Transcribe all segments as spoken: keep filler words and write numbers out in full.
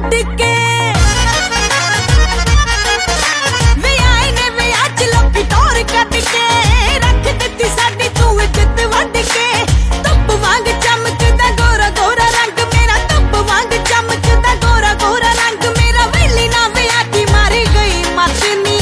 छड्ड के वे आए ने वे अज लपी टोर कट के रख दित्ती साडी तू इज्जत वड के धुप वांग चमकदा गोरा गोरा रंग मेरा धुप वांग चमकदा गोरा गोरा रंग मेरा वेली ना वे आती मारी गई मत नी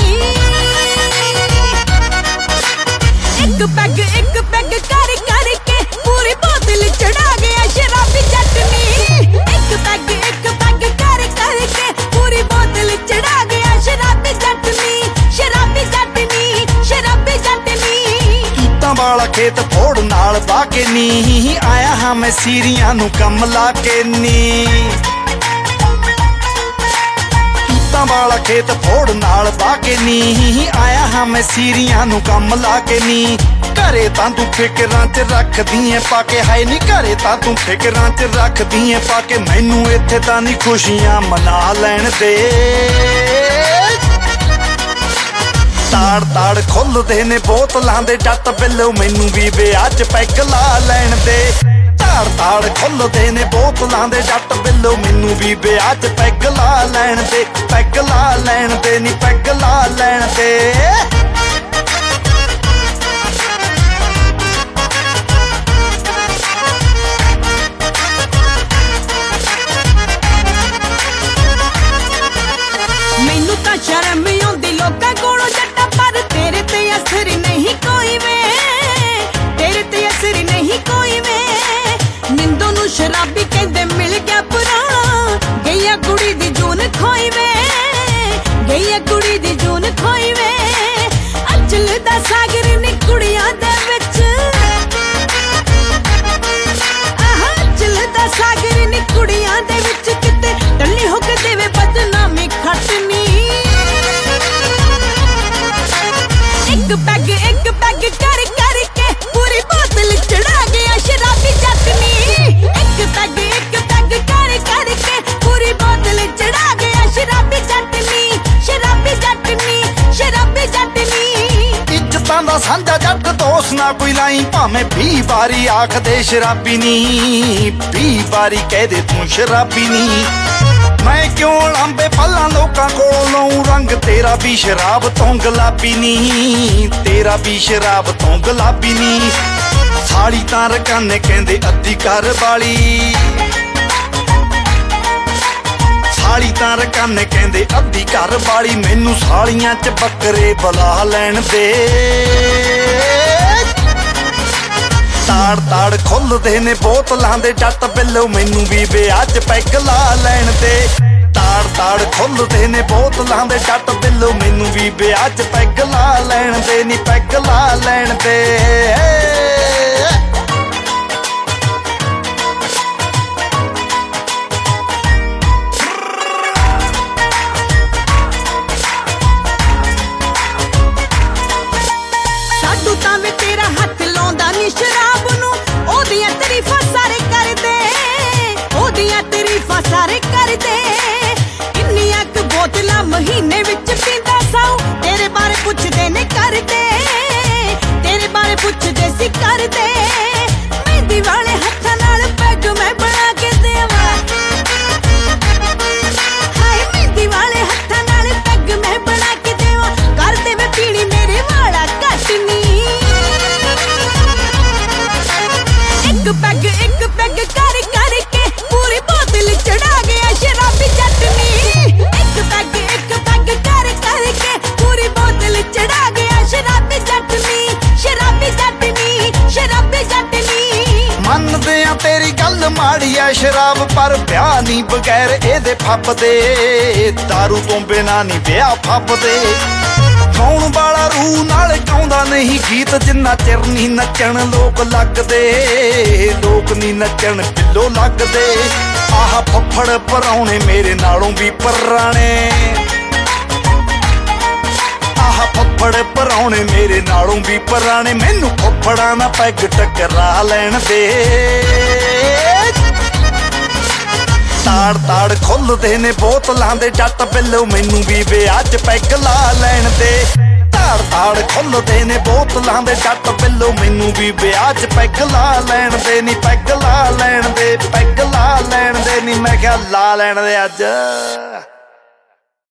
एक पैग एक पैग कर कर के पूरी बोतल चढ़ा गया शराबी चटनी एक पैग एक पैग कर कर के पूरी बोतल चढ़ा गया शराबी चटनी शराबी चटनी शराबी चटनी तूतां वाला खेत फोड़ नाल बा के नी आया हां मैं सीरियां नू कम ला के नी तूतां वाला खेत फोड़ नाल बा के नी आया हां मैं सीरियां नू कम ला के नी घरे तां तू फिकरां च रखदी ऐ पाके हाय नी घरे तां तू फिकरां च रखदी ऐ पाके मैनू इत्थे तां नी खुशियां मना लैण दे ताड़ ताड़ खुलदे ने बोतलां दे डट बिल्लो मैनू भी विआह च पैग ला लैण दे ताड़ ताड़ खुलदे ने बोतलां दे डट बिल्लो मैनू भी विआह च पैग ला लैण दे पैग ला लैण दे नी पैग ला लैण दे मैनू तां शर्म आउंदी लोकां कोलों जट्टा पर तेरे ते असर नहीं कोई वे तेरे ते असर नहीं कोई वे निंदो नू शराबी कहंदे मिल गया पुराना गईया कुड़ी दी जून खोई वे गईया कुड़ी दी जून खोई वे अचल दा सागर नी कुड़ियां दे विच आह अचल दा सागर नी कुड़ियां दे विच किते टल्ली हो के देवे बदनामी खटनी एक पैग एक पैग कर कर के पूरी बोतल चढ़ा गया शराबी चटनी एक पैग एक पैग कर कर के पूरी बोतल चढ़ा गया शराबी चटनी शराबी चटनी शराबी चटनी इज्जतां दा सांझा जट दोस्त ना कोई लाई भावें बीह बारी आख दे शराबी नी बीह बारी कह दे तू शराबी नी मैं क्यों लांबे पल्ला लोकां कोलों लऊं रंग तेरा भी शराब तो गुलाबी नी तेरा भी शराब तो गुलाबी नी साली तां रकाने कहंदे अद्धी घर वाली साली तां रकाने कहंदे अद्धी घर वाली मैनू सालियां च बकरे बुला लैण दे ताड़ ताड़ खुलदे ने बोतलां दे डट बिल्लो मैनू भी विआह च पैग ला लैण दे ताड़ ताड़ खुलदे ने बोतलां दे डट बिल्लो मैनू भी विआह च पैग ला लैण दे नी पैग ला लैण दे साडू तां वे तेरा हथ लाउंदा नी शराब नू ओदियां तारीफां सारे करदे ओदियां तारीफां सारे करदे किन्नियां क बोतलां महीने विच पींदा साऊ तेरे बारे पुछदे ने करदे तेरे बारे पुछदे सी करदे मेहंदी वाले हत्थां नाल पैग मैं बना के देवां हाय मेहंदी वाले हत्थां नाल पैग मैं बना के देवां कर दे मैं पीनी मेरे वाला कटनी एक पैग एक पैग कर कर के पूरी बोतल चढ़ा गया शराबी चटनी एक पैग एक पैग कर कर के पूरी बोतल चढ़ा गया शराबी चटनी शराबी चटनी शराबी चटनी मनदे आ तेरी गल माड़ी ऐ शराब पर ब्याह नी बगैर एदे फपदे दारू तो बिना नी ब्याह फपदे गाउण वाला रूह नाल गाउंदा नहीं गीत जिन्ना चिर नी नचण लोक लगदे लोक नी नचण पिल्लो लगदे आह फफड़ पराउणे मेरे नालों भी पराणे आह फफड़ पराउणे मेरे नालों भी पराणे मैनू फफड़ा ना पैग टकरा लैण दे ताड़ ताड़ खुलदे ने बोतलां दे डट बिल्लो मैनू भी विआह च पैग ला लैण दे ताड़ ताड़ खुलदे ने बोतलां दे डट बिल्लो मैनू भी विआह च पैग ला लैण दे नी पैग ला लैण दे पैग ला लैण दे नी ਮੈਂ ਕਿਹਾ ਲਾ ਲੈਣ ਦੇ ਅੱਜ।